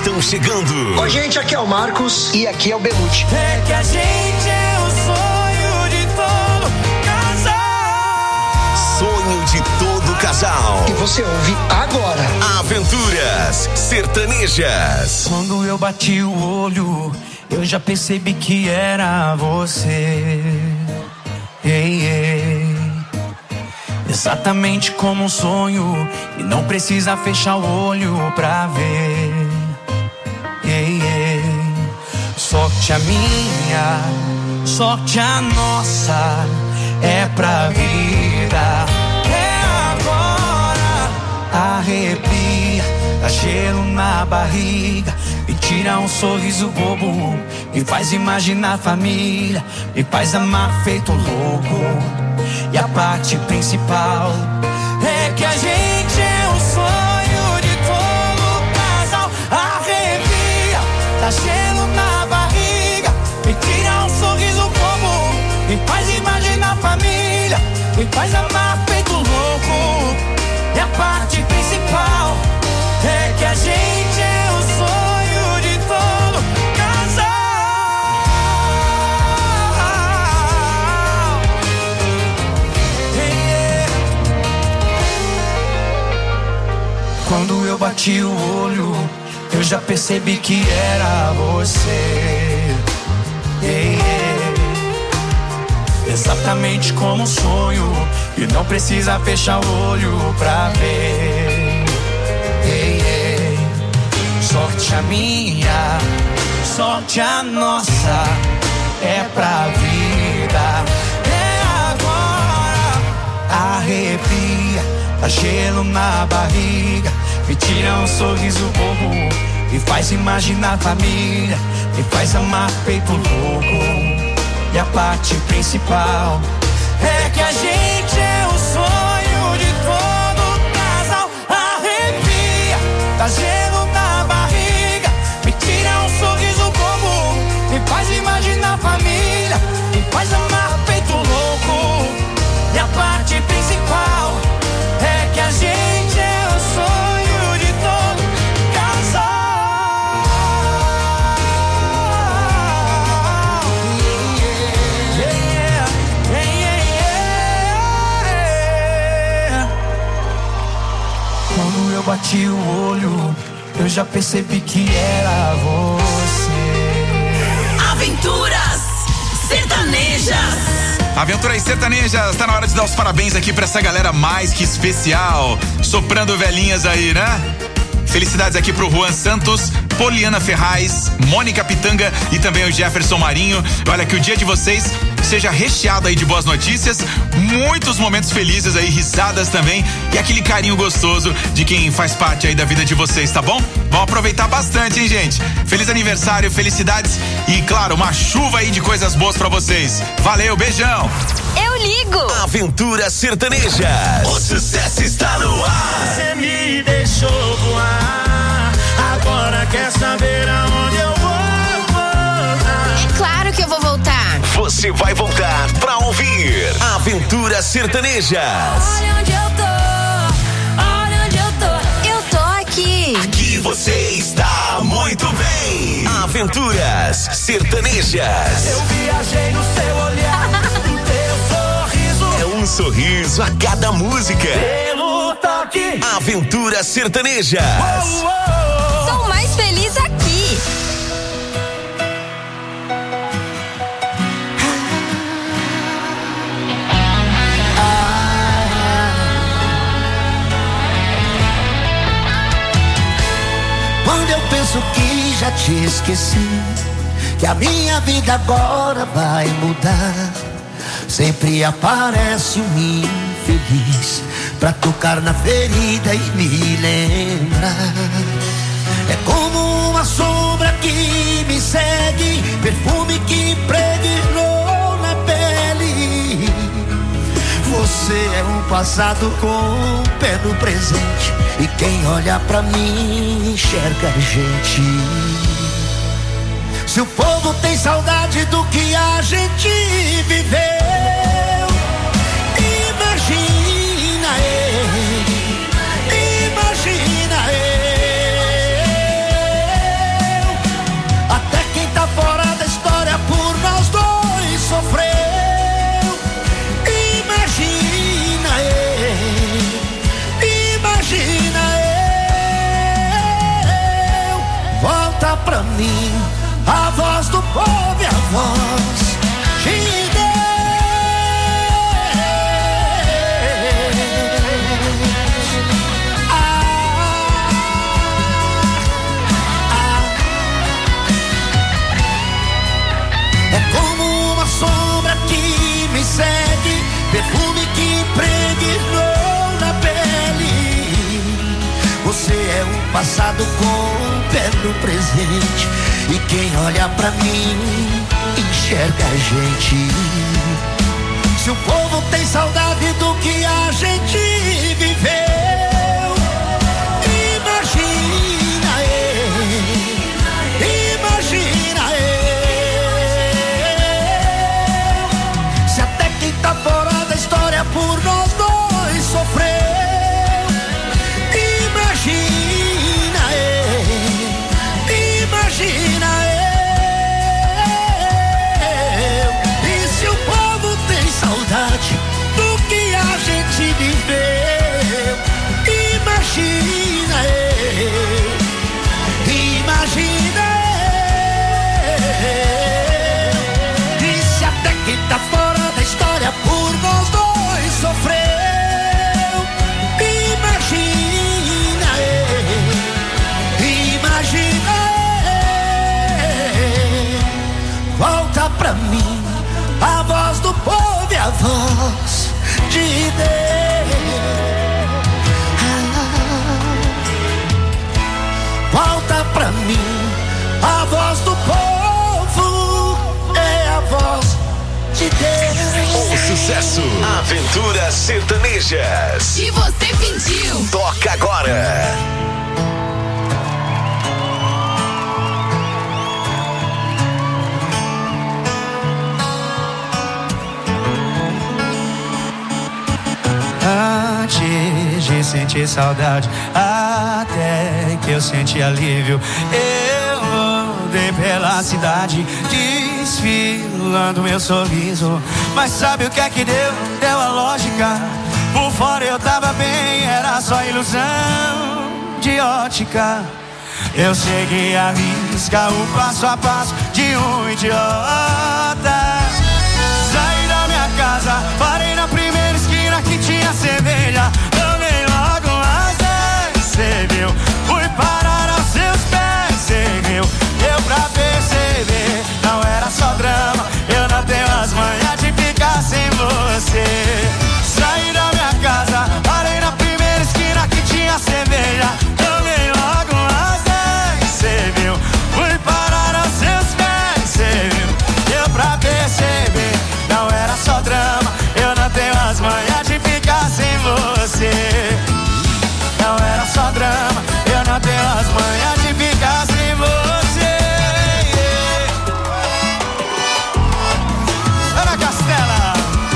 estão chegando. Oi, gente, aqui é o Marcos e aqui é o Belucci. É que a gente é o sonho de todo casal. Sonho de todo casal. E você ouve agora Aventuras Sertanejas. Quando eu bati o olho, eu já percebi que era você. Ei, ei. Exatamente como um sonho, e não precisa fechar o olho pra ver. Ei, ei. Sorte a minha, sorte a nossa, é pra vida. É agora. Arrepia, dá gelo na barriga, me tira um sorriso bobo, me faz imaginar a família, me faz amar feito louco. E a parte principal é que a gente é o sonho de todo casal. Arrepia, dá gelo na barriga, me tira um sorriso bobo, me faz imaginar a família, me faz amar feito louco. E a parte principal é que a gente é o sonho de todo casal. Quando eu bati o olho, eu já percebi que era você. Ei, ei. Exatamente como um sonho, e não precisa fechar o olho pra ver. Ei, ei. Sorte a minha, sorte a nossa, é pra vida. É agora. Arrepia, dá gelo na barriga, me tira um sorriso bobo, me faz imaginar a família, me faz amar feito louco. E a parte principal é que a gente é o sonho de todo casal. Arrepia, dá gelo na barriga, me tira um sorriso bobo, me faz imaginar a família, me faz amar feito louco. E a parte principal é que a gente é o sonho de todo casal. Yeah, yeah, yeah. Quando eu bati o olho, eu já percebi que era você. Aventuras Sertanejas. Aventuras Sertanejas, tá na hora de dar os parabéns aqui pra essa galera mais que especial, soprando velhinhas aí, né? Felicidades aqui pro Juan Santos, Poliana Ferraz, Mônica Pitanga e também o Jefferson Marinho. Olha, que o dia de vocês seja recheado aí de boas notícias, muitos momentos felizes aí, risadas também, e aquele carinho gostoso de quem faz parte aí da vida de vocês, tá bom? Vamos aproveitar bastante, hein, gente? Feliz aniversário, felicidades e, claro, uma chuva aí de coisas boas pra vocês. Valeu, beijão! Eu ligo! Aventuras Sertanejas. O sucesso está no ar. Você me deixou voar, agora quer saber aonde eu vou voltar. É claro que eu vou voltar. Você vai voltar pra ouvir Aventuras Sertanejas. Olha onde eu tô, olha onde eu tô. Eu tô aqui. Aqui você está muito bem. Aventuras Sertanejas. Eu viajei no seu olhar, no teu sorriso. É um sorriso a cada música. Pelo toque. Aventuras Sertanejas. Sou mais feliz aqui. Quando eu penso que já te esqueci, que a minha vida agora vai mudar, sempre aparece um infeliz pra tocar na ferida e me lembrar. É como uma sombra que me segue, perfume que impregnou na pele. Você é um passado com um pé no presente, e quem olha pra mim enxerga a gente. Se o povo tem saudade do que a gente viveu, imagina ele, imagina ele. mim a voz do povo e a voz de Deus. É como uma sombra que me segue, perfume que impregnou na pele. Você é um passado com um pé no presente, e quem olha pra mim enxerga a gente. Se o povo tem saudade do que a gente viveu, imagina imagina se até quem tá fora da história por nós dois sofreu. Imagina e se o povo tem saudade do que a gente viveu, imagina e se até quem tá fora da história por nós dois sofreu, imagina volta pra mim a voz do povo e a voz de Deus. Volta pra mim a voz do povo é a voz de Deus. O sucesso Aventuras Sertanejas. E você pediu. Toca agora. Antes de sentir saudade, até que eu senti alívio, eu andei pela cidade desfilando meu sorriso. Mas sabe o que é que deu? Deu a lógica. Por fora eu tava bem, era só ilusão de ótica. Eu segui a risca, o passo a passo de um idiota. Saí da minha casa, parei na primeira esquina que tinha cerveja. Tomei logo umas 10, cê viu? Fui parar aos seus pés, cê viu? Deu pra perceber, não era só drama. Eu não tenho as manhas de ficar sem você. Saí da minha casa, parei na primeira esquina que tinha cerveja. Tomei logo umas 10, cê viu? Fui parar aos seus pés, cê viu? Deu pra perceber, não era só drama. Eu não tenho as manhas de ficar sem você. Não era só drama, eu não tenho as manhas de ficar sem você. Ana Castela.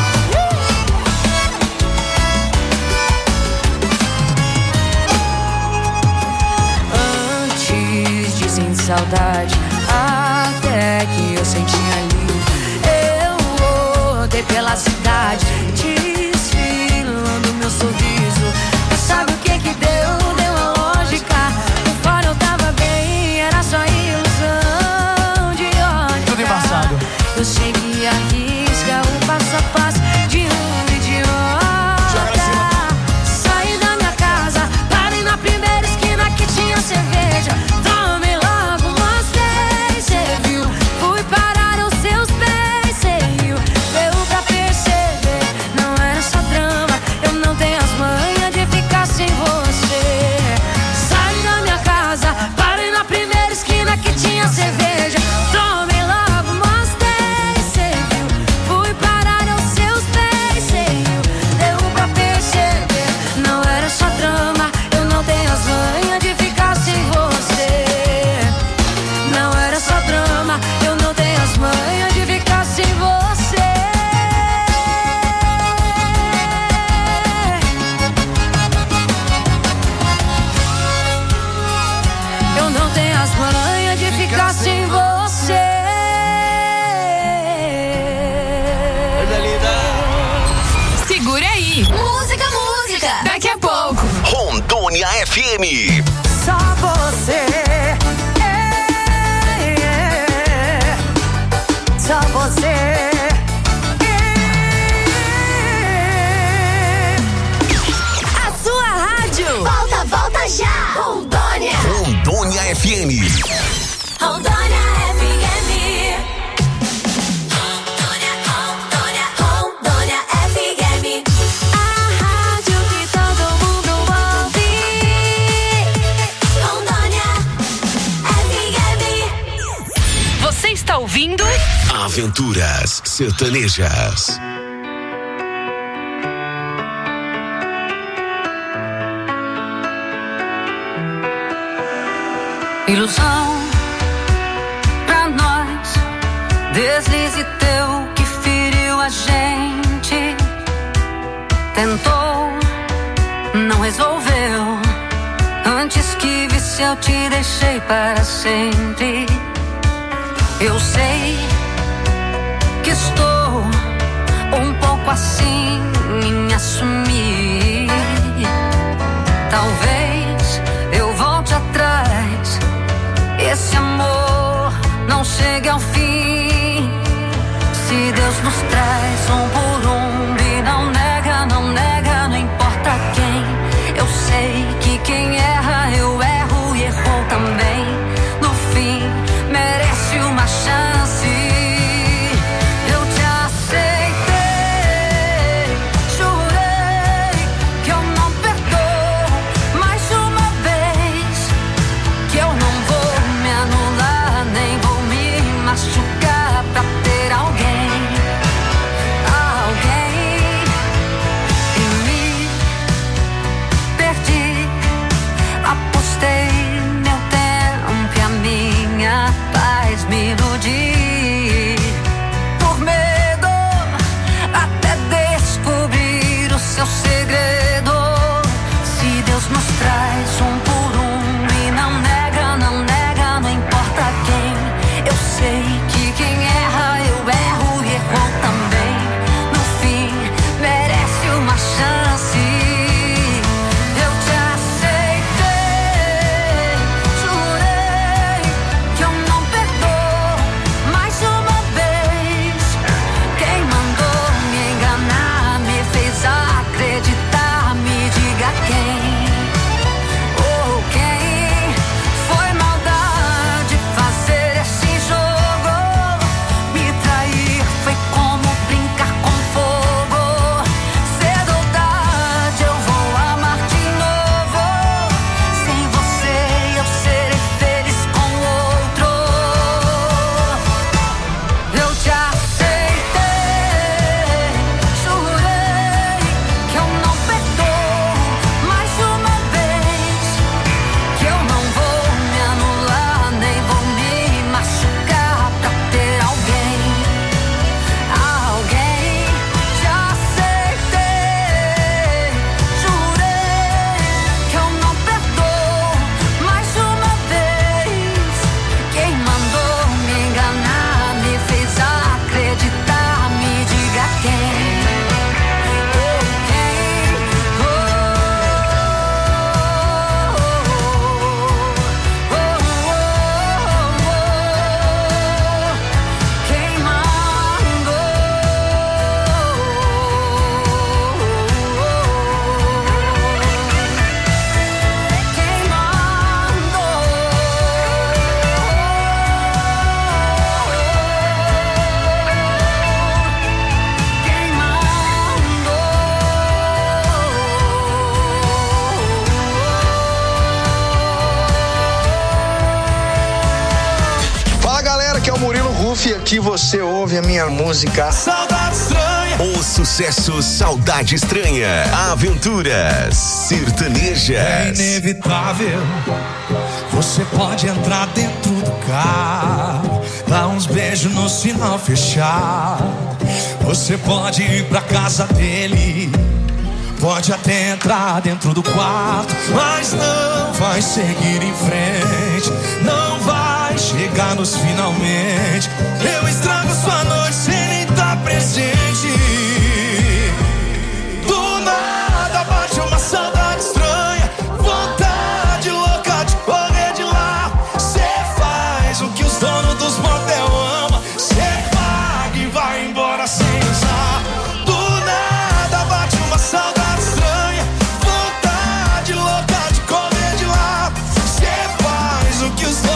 Antes de sentir saudade, até que eu senti alívio, eu rodei pela cidade desfilando meu sorriso. Mas sabe o que que deu? Deu a lógica. Por fora eu tava bem, era só ilusão de ótica. Tudo embaçado. Eu segui a risca, o passo a passo de um idiota. Saí da minha casa, parei na primeira esquina que tinha cerveja. Tomei logo umas 10, cê viu? Fui parar aos seus pés, cê viu? Deu pra perceber, não era só drama. Eu não tenho as manhas de ficar sem você. Saí da minha casa, parei na primeira esquina que tinha cerveja. Tomei logo umas 10, cê viu? Fui parar aos seus pés, cê viu? Deu pra perceber, não era só drama. Eu não tenho as manhas de ficar sem você. Não era só drama, eu não tenho as manhas de ficar sem você. Eu não tenho as manhas de ficar sem você. Segura aí. Música, música. Daqui a pouco. Rondônia FM. Só você. FM. Rondônia FM. Rondônia FM. A rádio que todo mundo ouve. Rondônia FM. Você está ouvindo? Aventuras Sertanejas. Ilusão pra nós, deslize teu que feriu a gente. Tentou, não resolveu. Antes que visse eu te deixei para sempre. Eu sei que estou um pouco assim em assumir. Talvez eu volte atrás, esse amor não chega ao fim. Se Deus nos traz por e não nega, não importa quem. Eu sei que quem erra, eu erro e errou também. No fim, merece uma chance. Eu te aceitei, jurei que eu não perdoo mais uma vez. Que eu não vou me anular, nem vou me machucar pra ter alguém. E me perdi, apostei meu tempo e a minha paz me iludi. Por medo até descobrir o seu segredo. Se Deus nos traz por e não nega, não importa quem. Eu sei que quem erra, eu erro e errou também. No fim, merece uma chance. Eu te aceitei, jurei que eu não perdoo mais uma vez. Quem mandou me enganar, me fez acreditar, me diga quem. Ou quem foi maldade fazer esse jogo? Me trair foi como brincar com fogo. Cedo ou tarde eu vou amar de novo. Sem você eu serei feliz com outro. Eu te aceitei, jurei que eu não perdoo mais uma vez. Que eu não vou me anular, nem vou me machucar pra ter alguém. Te aceitei, jurei que eu não perdoo mais uma vez. Quem mandou me enganar, me fez acreditar, me diga quem. Quem mandou? Fala galera, que é o Murilo Ruff e aqui você ouve a minha música. Saudade estranha. O sucesso Saudade Estranha. Aventuras Sertanejas. É inevitável. Você pode entrar dentro do carro, dar uns beijos no sinal fechado. Você pode ir pra casa dele, pode até entrar dentro do quarto, mas não vai seguir em frente, não vai chegar nos finalmente. Eu estrago sua noite sem nem estar presente. Do nada bate uma saudade estranha, vontade louca de correr de lá. Cê faz o que os donos dos motel amam, cê paga e vai embora sem usar. Do nada bate uma saudade estranha, vontade louca de correr de lá. Cê faz o que os donos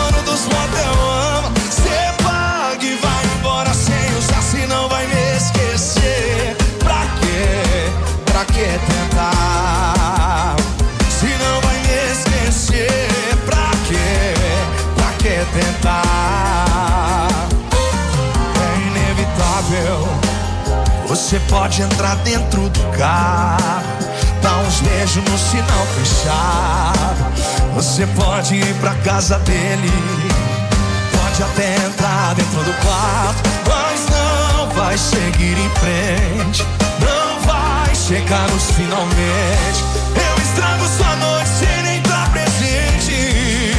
tentar. É inevitável. Você pode entrar dentro do carro, dar uns beijos no sinal fechado. Você pode ir pra casa dele, pode até entrar dentro do quarto, mas não vai seguir em frente, não vai chegar nos finalmente. Eu estrago sua noite sem nem estar presente.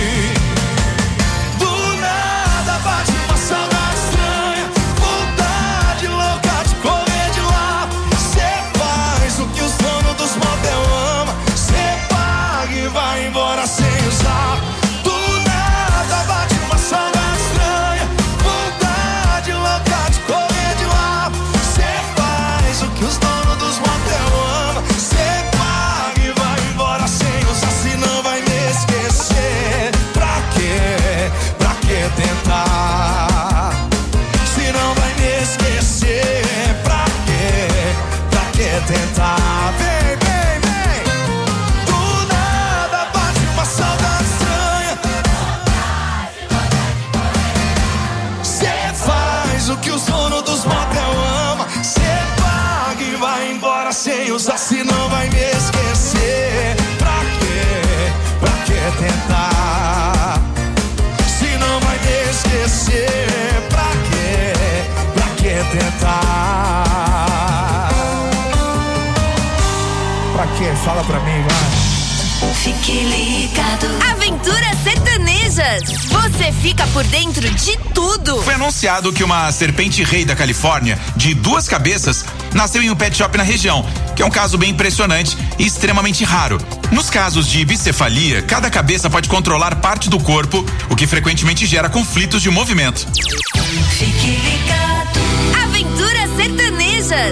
Do nada bate uma saudade estranha, vontade louca de correr de lá. Cê faz o que os donos dos motel amam, cê paga e vai embora sem usar. Do nada bate uma saudade estranha, vontade louca de correr de lá. Cê faz o que os donos dos motel amam, cê paga e vai embora sem usar. Senão vai me esquecer. Pra quê? Pra que tentar? Se não vai me esquecer, pra quê? Pra que tentar? Vem, vem, vem. Do nada bate uma saudade estranha. Cê faz o que os donos dos motel amam, cê paga e vai embora sem usar. Se não vai me esquecer, pra quê? Pra que tentar? Se não vai me esquecer, pra quê? Pra que tentar? Pra quê? Fala pra mim, vai. Fique ligado. Aventuras Sertanejas. Você fica por dentro de tudo. Foi anunciado que uma serpente rei da Califórnia, de 2 cabeças, nasceu em um pet shop na região, que é um caso bem impressionante e extremamente raro. Nos casos de bicefalia, cada cabeça pode controlar parte do corpo, o que frequentemente gera conflitos de movimento. Fique ligado. Aventuras Sertanejas.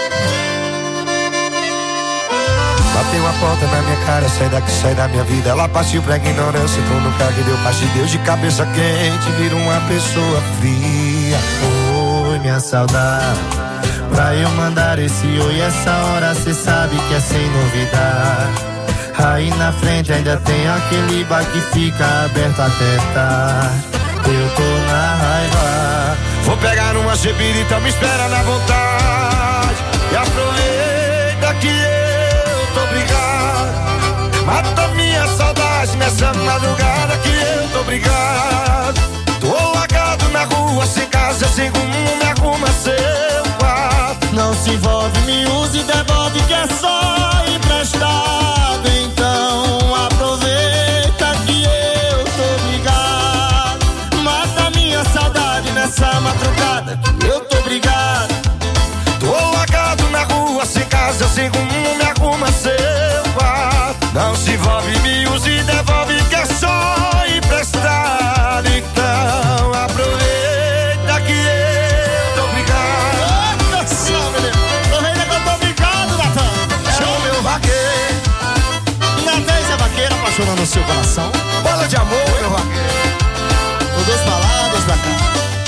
Bateu a porta na minha cara, sai daqui, sai da minha vida. Ela partiu pra ignorância, entrou no carro e deu paz de Deus. De cabeça quente, vira uma pessoa fria. Oi, minha saudade, pra eu mandar esse oi, essa hora cê sabe que é sem novidade. Aí na frente ainda tem aquele bar que fica aberto até tarde. Eu tô na raiva, vou pegar uma chebirita, me espera na vontade. E aproveita que eu tô brigado, mata minha saudade nessa madrugada que eu tô brigado. Tô largado na rua, sem casa, sem rumo, me arruma seu quarto. Não se envolve, me use e devolve que é só emprestado. Então aproveita que eu tô brigado, mata minha saudade nessa madrugada que eu tô brigado. Tô largado na rua, sem casa, sem rumo, me arruma seu quarto. Não se envolve, me use e devolve que é só emprestado. Então aproveita que eu tô brigado. Atenção, menino, aproveita que eu tô brigado, Natan. É o meu vaqueiro. Natan é vaqueiro, apaixonando o seu coração. Bola de amor, meu vaqueiro. Com 2 palavras da cara.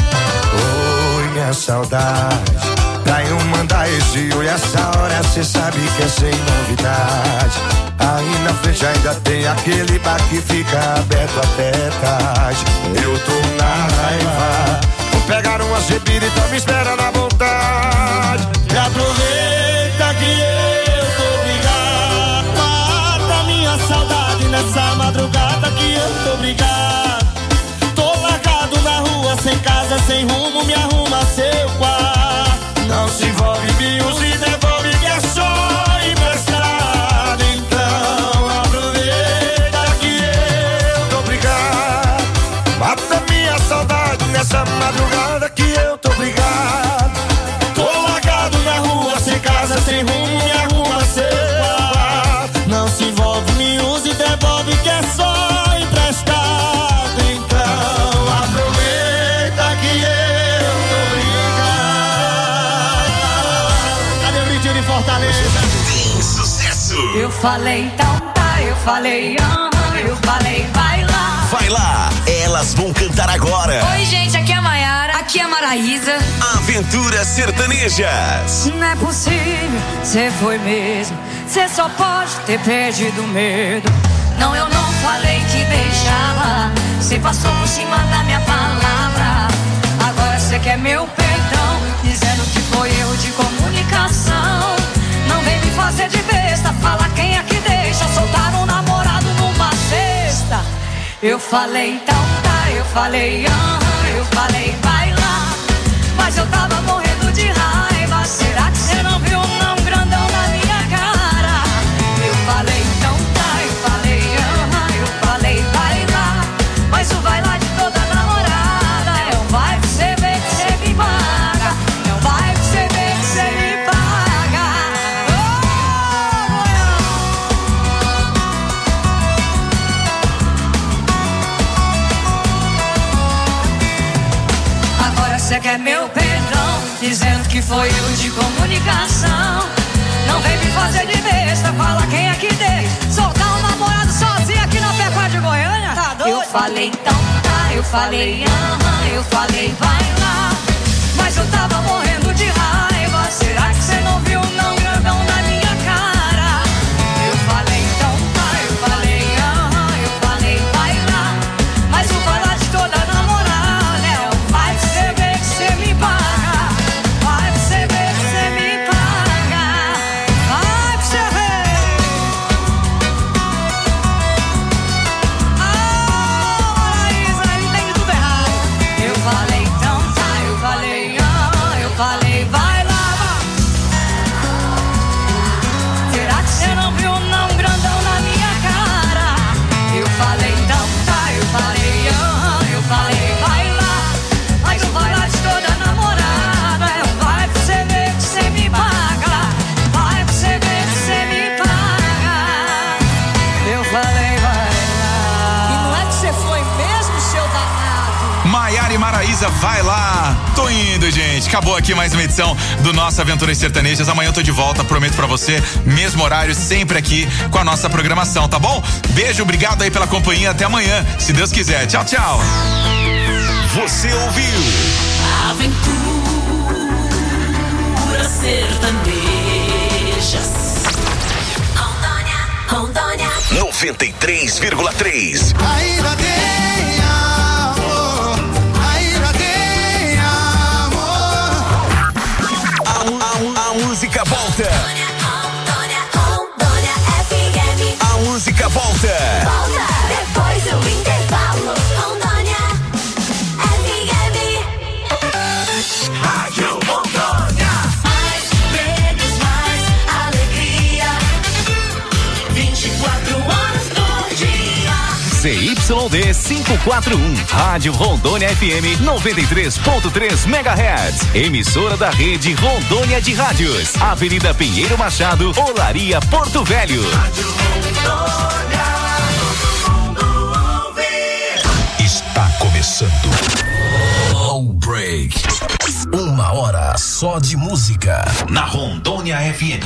Oi, minha saudade, pra eu mandar esse oi, essa hora cê sabe que é sem novidade. Aí na frente ainda tem aquele bar que fica aberto até tarde. Eu tô na raiva, vou pegar uma chebirita, me espera na vontade. E aproveita que eu tô brigado, mata minha saudade nessa madrugada que eu tô brigado. Tô largado na rua, sem casa, sem rumo, me arruma seu quarto. Não se envolve, me use e devolve que é só emprestado. Então aproveita que eu tô brigado, mata minha saudade nessa madrugada que eu tô brigado. Tô largado na rua, sem casa, sem rumo, me arruma seu quarto. Não se envolve, me use e devolve que é só emprestado. Então aproveita que eu tô brigado. Cadê o Vitinho de Fortaleza? Tem sucesso. Eu falei então tá, eu falei eu falei vai lá. Vai lá, elas vão cantar agora. Oi, gente, aqui é a Maiara. Aqui é a Maraísa. Aventuras Sertanejas. Não é possível, cê foi mesmo. Cê só pode ter perdido o medo. Não, eu não falei que beijava. Você passou por cima da minha palavra. Agora você quer meu perdão, dizendo que foi erro de comunicação. Não vem me fazer de besta, fala quem é que deixa soltar um namorado numa sexta. Eu falei então tá, eu falei eu falei vai lá. Mas eu tava morrendo de raiva. Será que você não viu não grandão na minha cara? Eu falei então tá, eu falei eu falei vai lá. Mas o vai lá de toda namorada é um vai pra você ver que você me paga. É um vai pra você ver que você me paga. Agora você quer meu perdão, dizendo que foi erro de comunicação. Não vem me fazer de besta, fala quem é que deixa soltar um namorado sozinho aqui na Pecuária de Goiânia. Tá doido? Eu falei então tá, eu falei eu falei vai lá. Mas eu tava morrendo de raiva. Será que você não viu não grandão na minha cara? Eu falei então tá, eu falei vai lá. Mas o vai lá de toda namorada é um vai pra você ver que você me paga. Vai pra você ver que você me paga. Vai pra você ver. Maraísa, ele tem tudo errado. Eu falei então tá, eu falei vai lá. Será que você não viu não grandão na minha cara? Eu falei então tá, eu falei vai lá. Mas o vai lá de toda namorada é um vai pra você ver que você me paga. Vai pra você ver que você me paga. Eu falei vai lá. E não é que você foi mesmo, seu danado? Maiara e Maraísa, vai lá. Tô indo, gente. Acabou aqui mais uma edição do nosso Aventuras Sertanejas. Amanhã eu tô de volta, prometo pra você. Mesmo horário, sempre aqui com a nossa programação, tá bom? Beijo, obrigado aí pela companhia. Até amanhã, se Deus quiser. Tchau, tchau. Você ouviu Aventuras Sertanejas. Rondônia 93,3. Ainda tem amor, ainda tem amor. A música volta. Rondônia FM. A música volta. Volta depois do intervalo. Rondônia FM. Rádio Rondônia. Mais prêmios, mais alegria. 24 horas por dia. ZYD 541, Rádio Rondônia FM 93.3 MHz, emissora da rede Rondônia de Rádios, Avenida Pinheiro Machado, Olaria, Porto Velho. Está começando. Low Break. 1 hora só de música na Rondônia FM.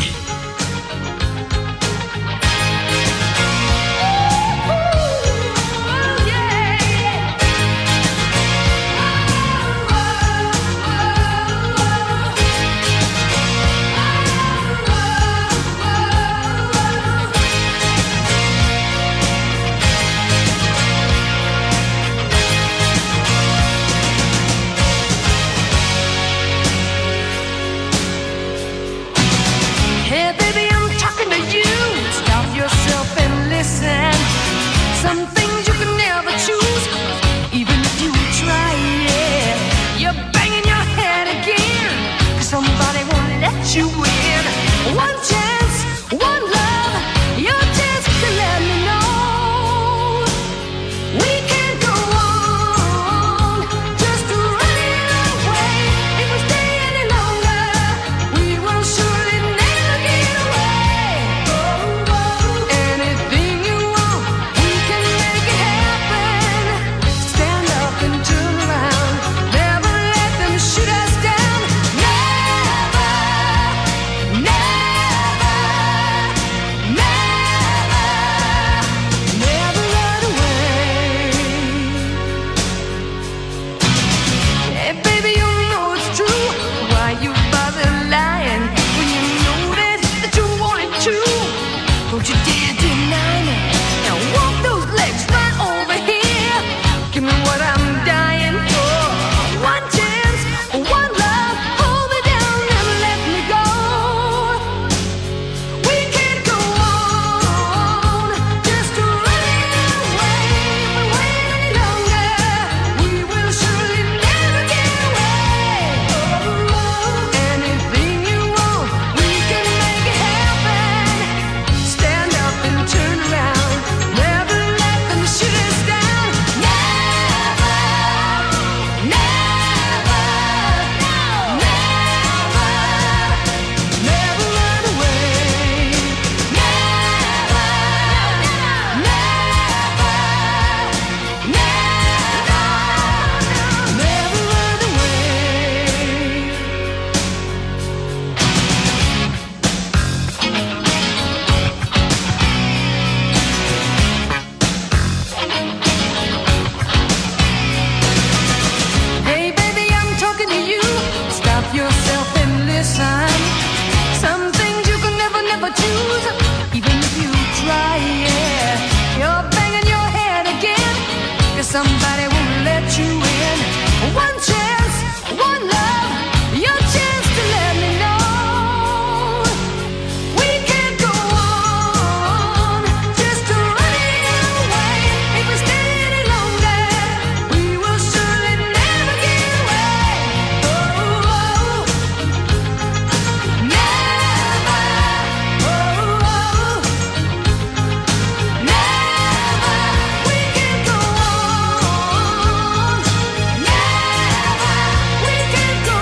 sign. Some things you can never choose, even if you try, yeah. You're banging your head again, 'cause somebody won't let you in. One chance, one love, your chance to let me know. We can't go on, just running away. If we stay any longer, we will surely never get away. Oh, oh, never. Oh, oh, never. We can't go on, never. We can't go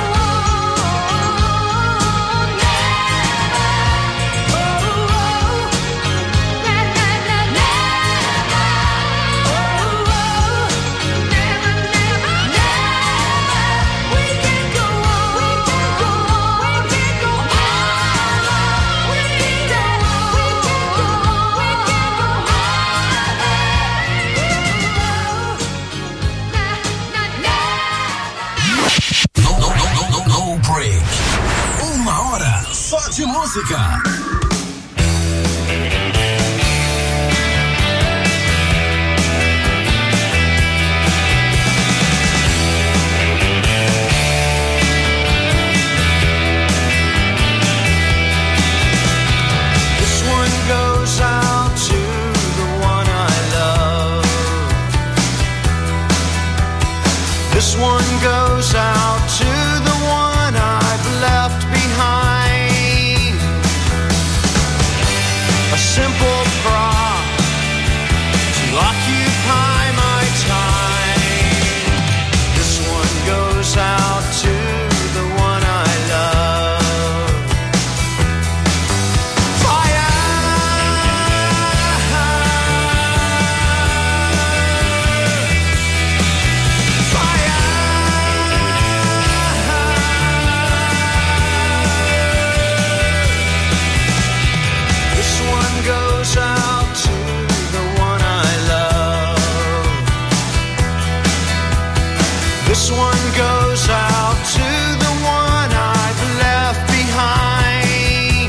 on, never. Oh, oh, never, never. Oh, oh, never, never, never. We can't go on, we can't go on, we can't go on, we can't go No break. Uma hora só de música. This one goes out to the one I love. This one goes out to the one I've left behind. A simple prop to occupy my time. This one goes out to the one I love. Fire! This one goes out to the one I love. This one goes out to the one I've left behind.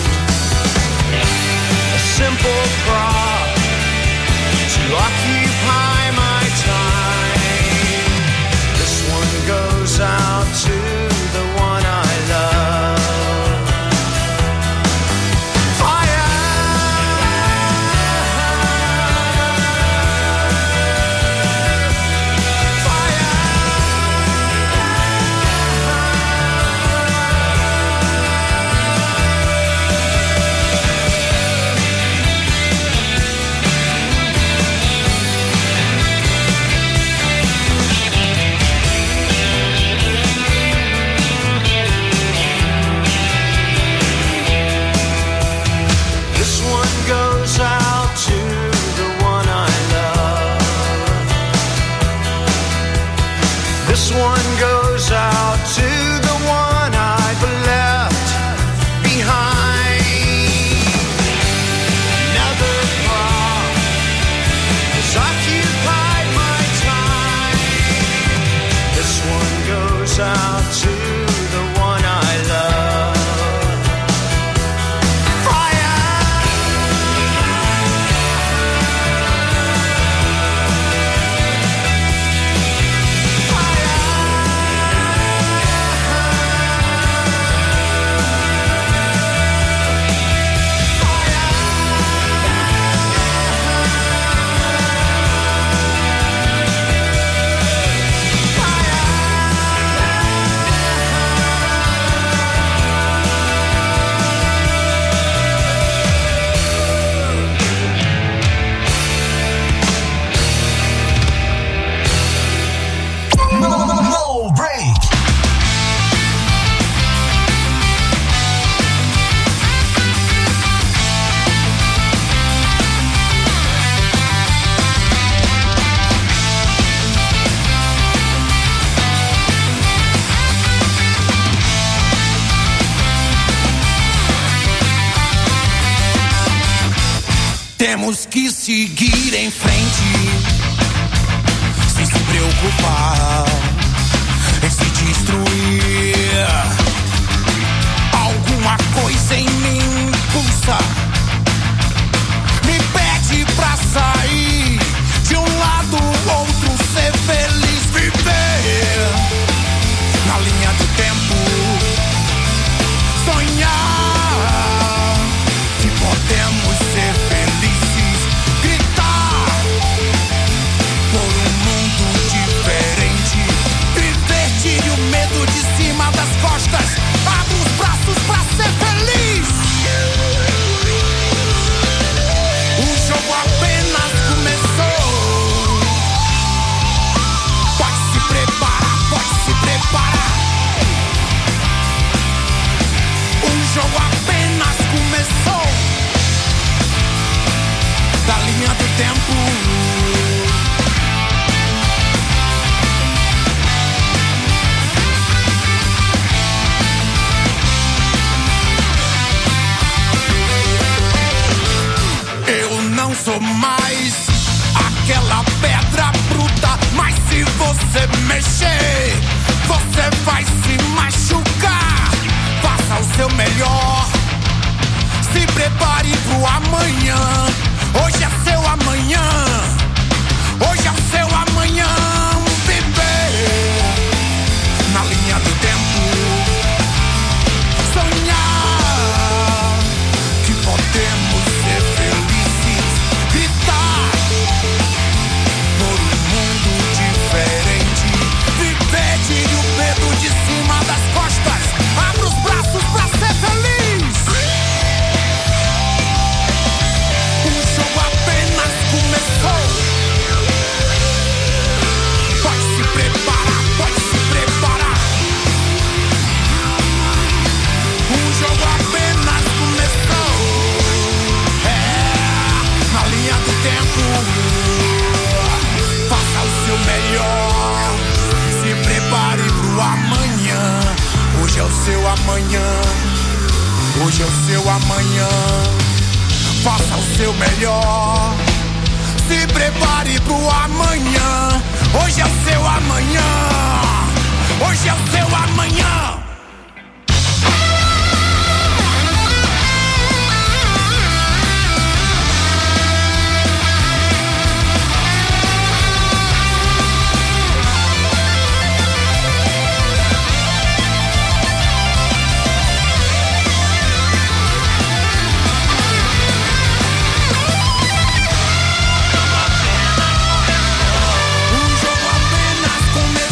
A simple prop to occupy my time. This one goes out to the one I love. Fire! This one goes out to the one I love. This one goes out to the one I've left behind. Another prop has occupied my time. This one goes out to the one I love. Fire! No break. Temos que seguir em frente, sem se preocupar em se destruir. aquela pedra bruta, mas se você mexer, você vai se machucar. Faça o seu melhor, se prepare pro amanhã. Hoje é seu amanhã, hoje é o seu amanhã. Viver na linha do tempo, sonhar que podemos ser felizes, gritar por um mundo diferente. Viver, tire o medo de cima das costas, abra os braços pra ser feliz. O jogo apenas começou. Pode se preparar, pode se preparar. O jogo apenas começou. É, na linha do tempo. Faça o seu melhor, se prepare pro amanhã. Hoje é o seu amanhã, hoje é o seu amanhã. Faça o seu melhor, se prepare pro amanhã. Hoje é o seu amanhã, hoje é o seu amanhã. O jogo apenas começou.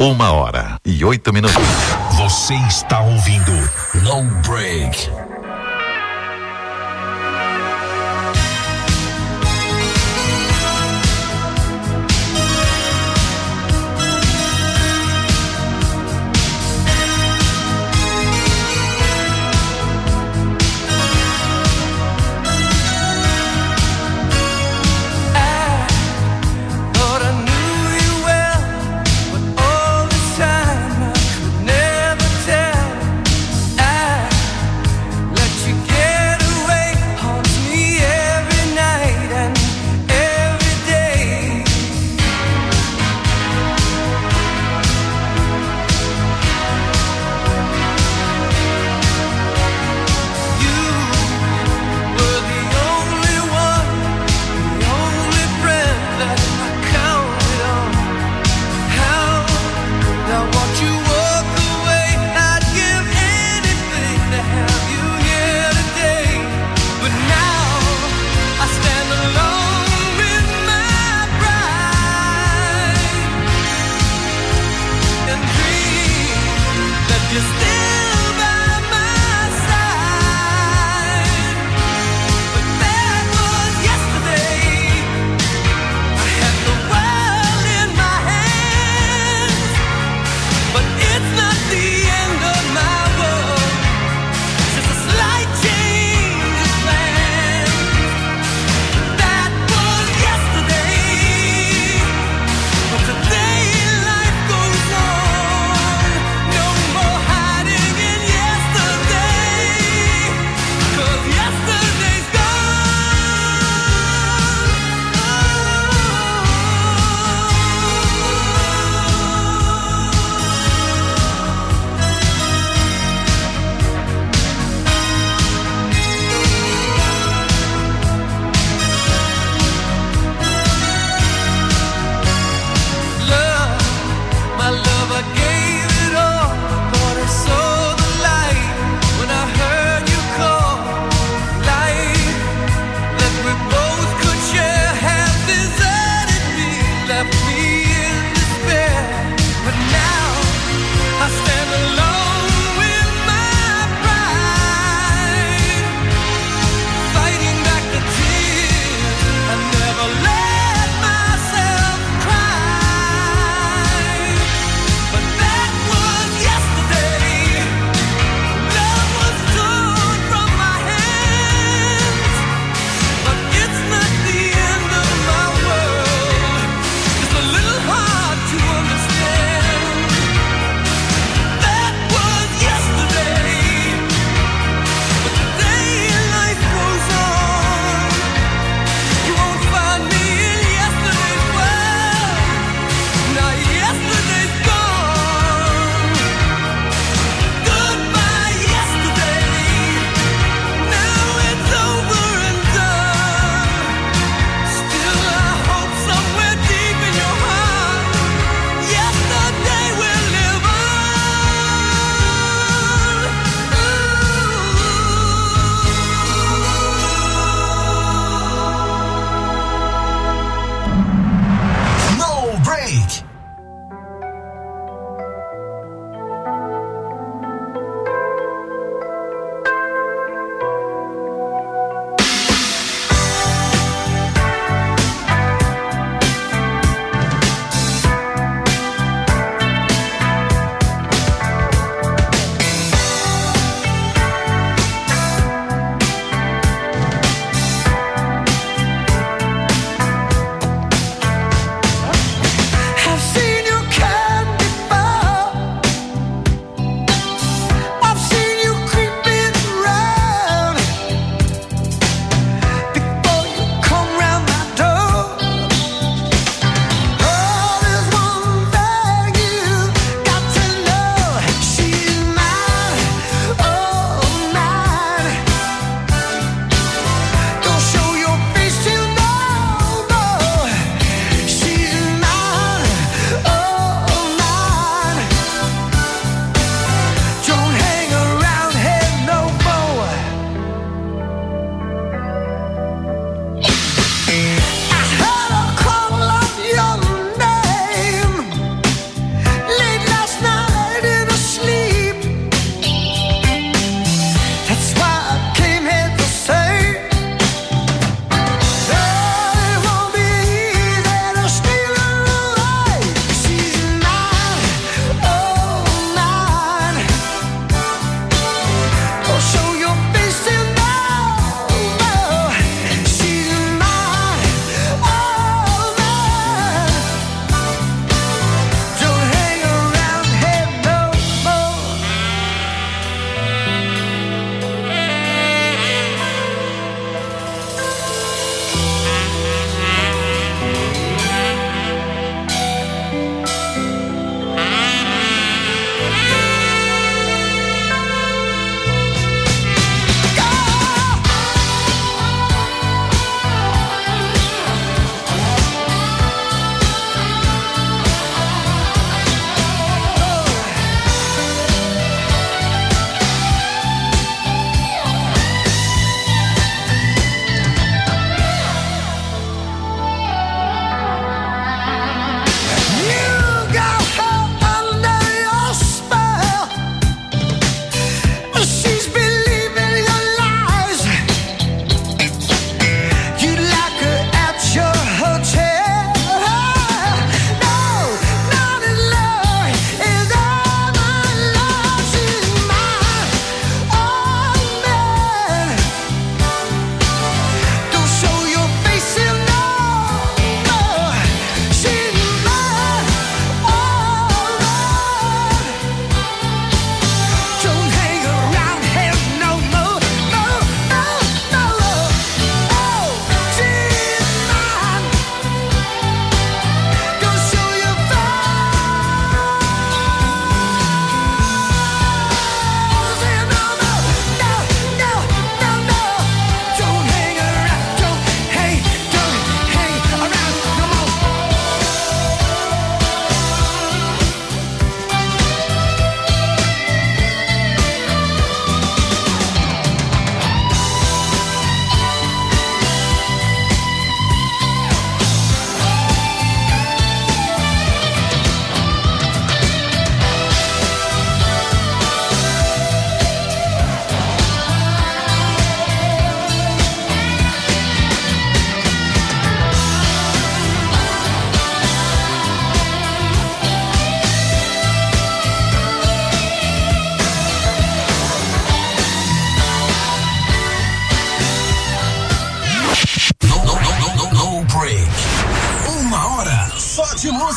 1h08. Você está ouvindo No Break.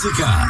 música.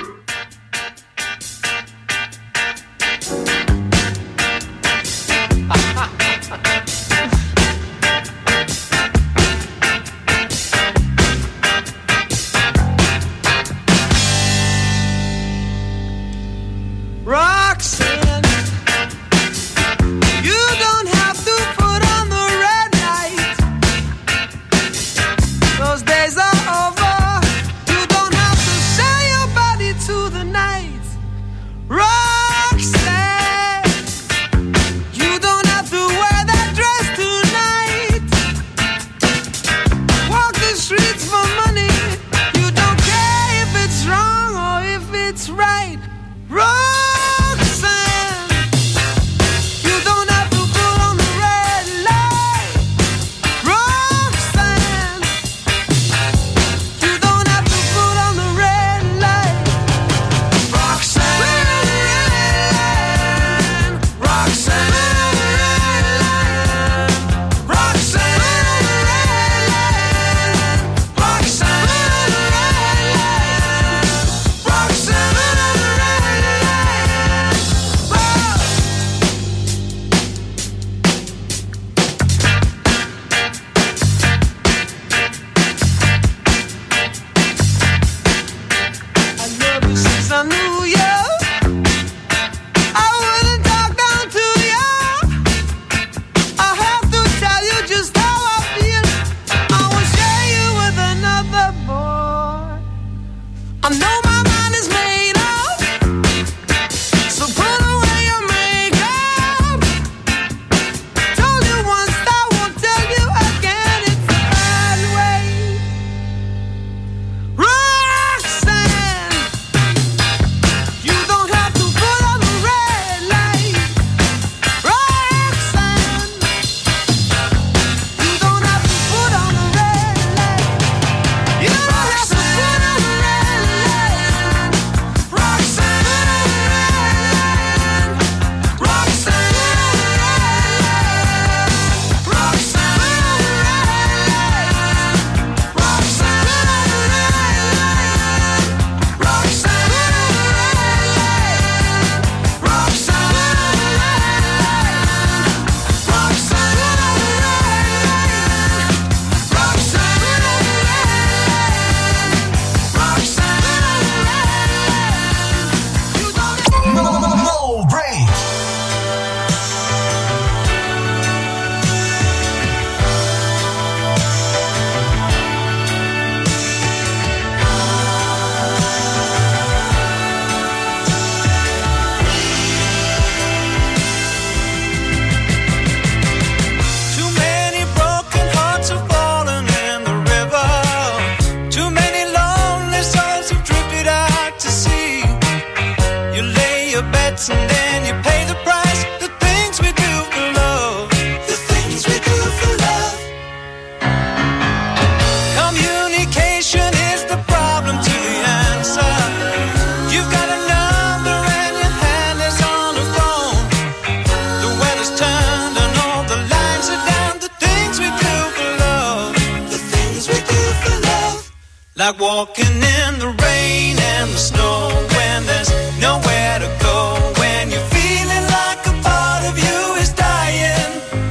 Like walking in the rain and the snow when there's nowhere to go. When you're feeling like a part of you is dying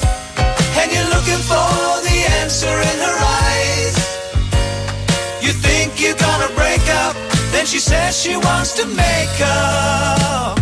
and you're looking for the answer in her eyes. You think you're gonna break up, then she says she wants to make up.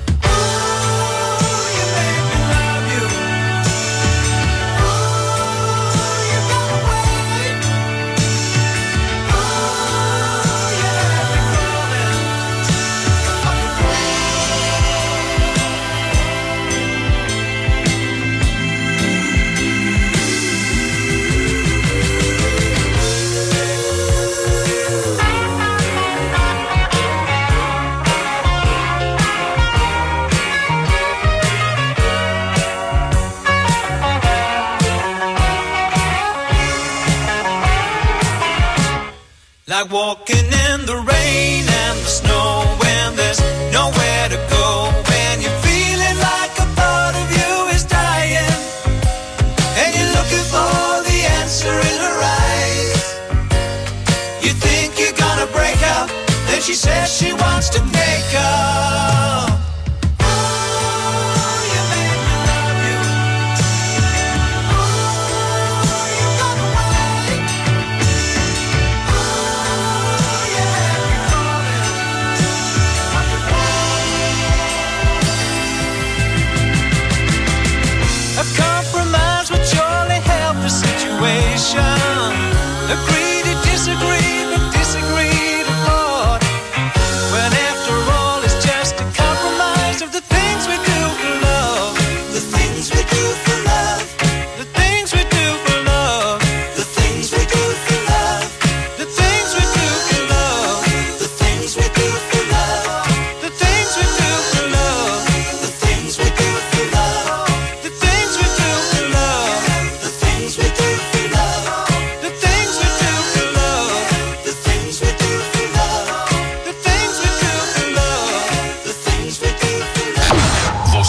Like walking in the rain and the snow when there's nowhere to go. When you're feeling like a part of you is dying and you're looking for the answer in her eyes. You think you're gonna break up, then she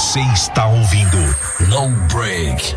Você está ouvindo No Break.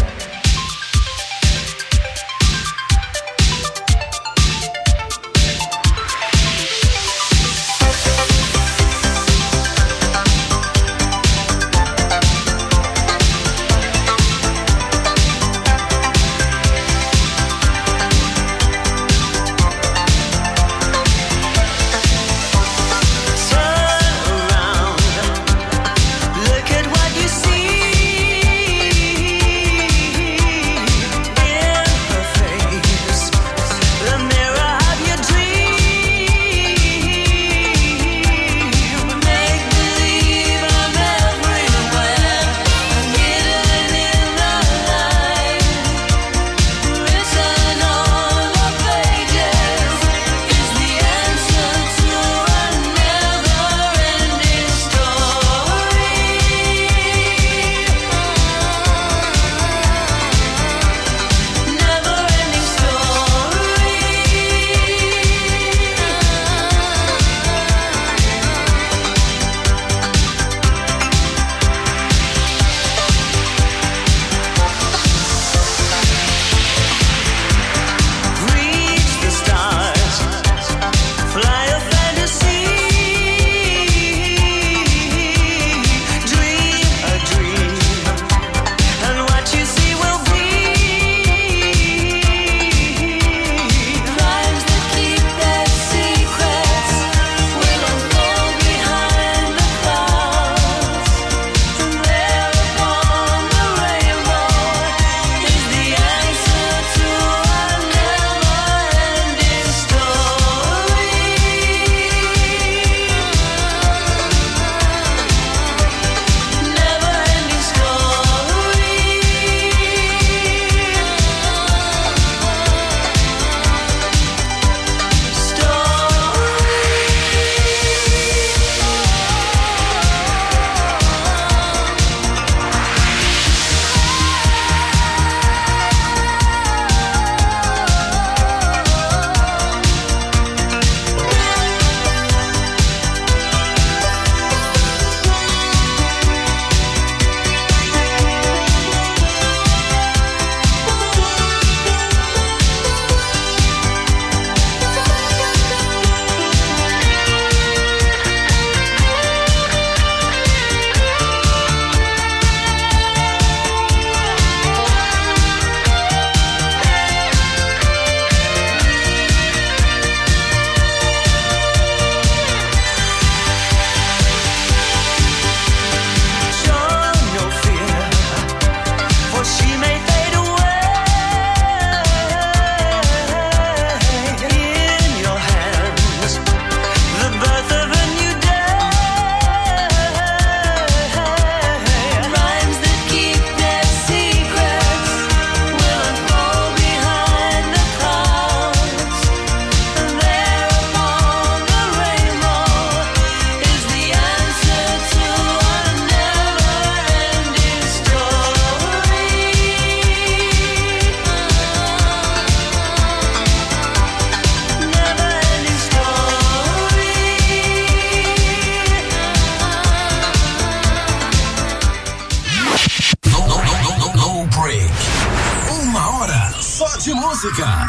de música.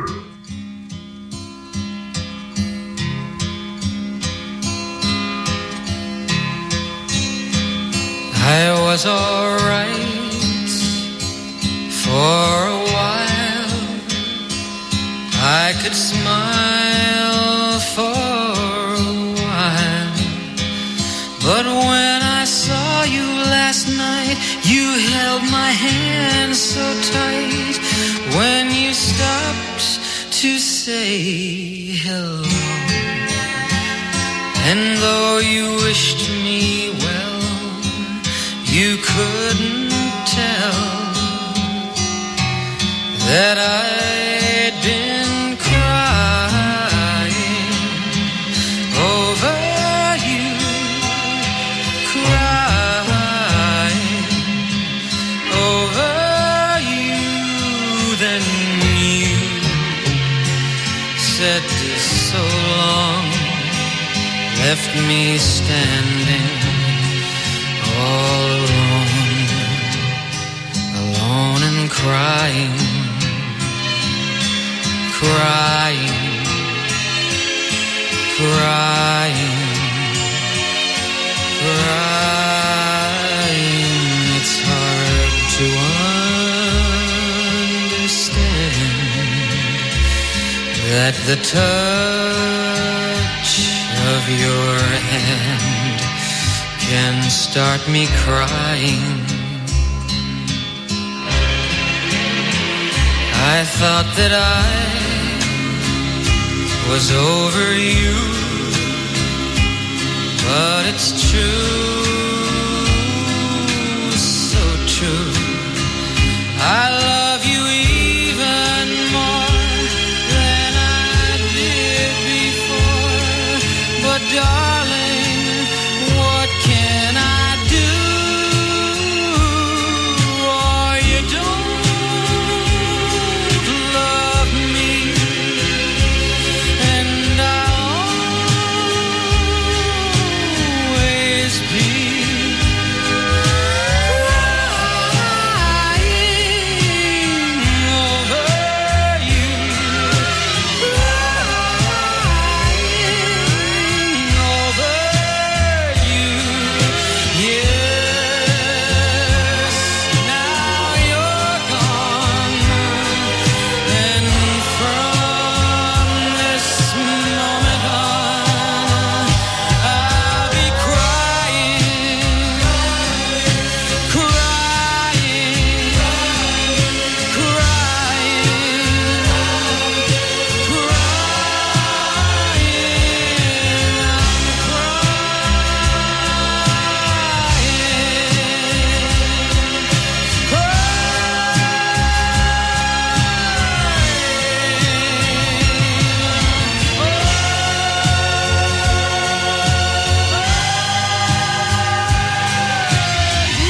I was alright for a while. I could smile for a while. But when I saw you last night, you held my hand so tight. When you stopped to say hello, and though you wished me well, you couldn't tell that I'd been crying over you, crying over you. Then you said this so long, left me standing all crying, crying, crying, crying. It's hard to understand that the touch of your hand can start me crying. I thought that I was over you, but it's true,